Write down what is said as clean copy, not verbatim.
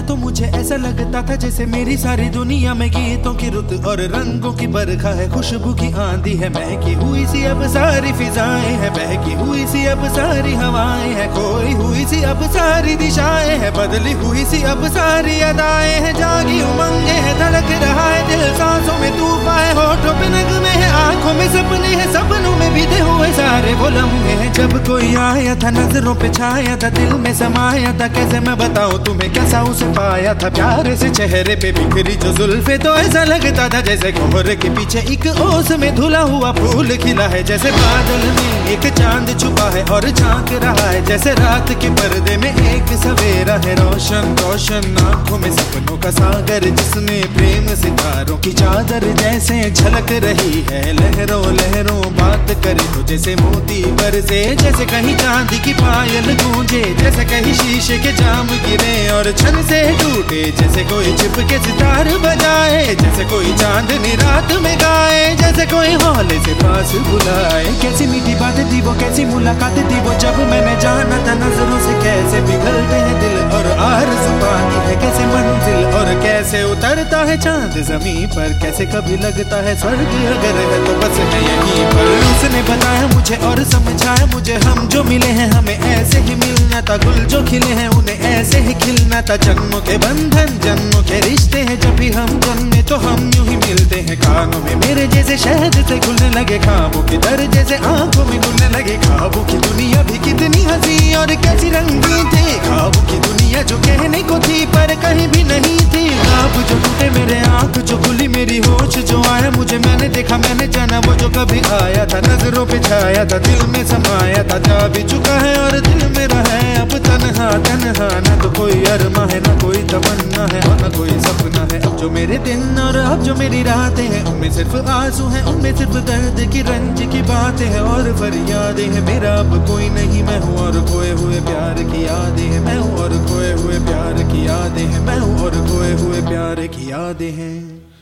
तो मुझे ऐसा लगता था जैसे मेरी सारी दुनिया में गीतों की रुत और रंगों की बरखा है, खुशबू की आंधी है, महकी हुई सी अब सारी फिजाएं है, बहकी हुई सी अब सारी हवाएं है, खोई हुई सी अब सारी दिशाएं है, बदली हुई सी अब सारी अदाएं है, जागी उमंगे है, धड़क रहा है दिल, सांसों में तूफान है, होठों पे नगमे है, आंखों में सपने हैं, सपनों में बीते हुए सारे वो लम्हे हैं। जब कोई आया था नजरों पे छाया था, दिल में समाया था, कैसे मैं बताऊं तुम्हें कैसा उसे पाया था, प्यार से चेहरे पे बिखरी जो जुल्फे, तो ऐसा लगता था जैसे कोहरे के पीछे एक ओस में धुला हुआ फूल खिला है, जैसे बादल में एक चांद छुपा है और झांक रहा है, जैसे रात के पर्दे में एक सवेरा है, रोशन रोशन आंखों में सपनों का सागर, जिसमें प्रेम सितारों की चादर जैसे झलक रही है, लहरों लहरों बात करे तो जैसे मोती बरसे, जैसे कहीं चांदी की पायल गूंजे, जैसे कहीं शीशे के जाम गिरे और छन से टूटे, जैसे कोई छिप के सितार बजाए, जैसे कोई चांदनी रात में गाए, जैसे कोई हौले से पास बुलाए। कैसी मीठी बातें थी वो, कैसी मुलाकातें थी वो, जब मैंने जाना था नजरों से कैसे पिघलते हैं दिल और आरज़ू पाती है कैसे मंजिल, और कैसे उतरता है चांद जमीन पर, कैसे कभी लगता है स्वर्ग अगर है तो बस है यहीं पर। उसने बताया मुझे और समझाया मुझे, हम जो मिले हैं हमें ऐसे ही मिलना था, गुल जो खिले हैं उन्हें ऐसे ही खिलना था, जन्मों के बंधन जन्मों के रिश्ते हैं, जब भी हम जन्मे तो हम यूं ही मिलते हैं, कानों में मेरे जैसे शहद से खुलने लगे ख्वाबों के दर, जैसे आंखों में घुलने लगे ख्वाबों की दुनिया भी कितनी हंसी और कैसी रंगीन थी, ख्वाबों की दुनिया जो कहने को थी पर कहीं भी नहीं थी, ख्वाब जो टूटे मेरे आंख जो खुली मेरी होश जो आया मुझे, मैंने देखा मैंने जाना वो जो कभी आया था, नजरों पे छाया था दिल में समाया था, जा भी चुका है और दिल मेरा है अब तन्हा तन्हा, न तो कोई अरमा है न कोई तमन्ना है और न कोई सपना है, अब जो मेरे दिन और अब जो मेरी रातें हैं उनमें सिर्फ आंसू हैं, उनमें सिर्फ दर्द की रंज की बातें हैं और फरियादें हैं, मेरा अब कोई नहीं मैं हूँ और खोए हुए प्यार की यादें हैं, मैं हूँ और खोए हुए प्यार की यादें हैं, मैं हूँ और खोए हुए प्यार की यादें हैं।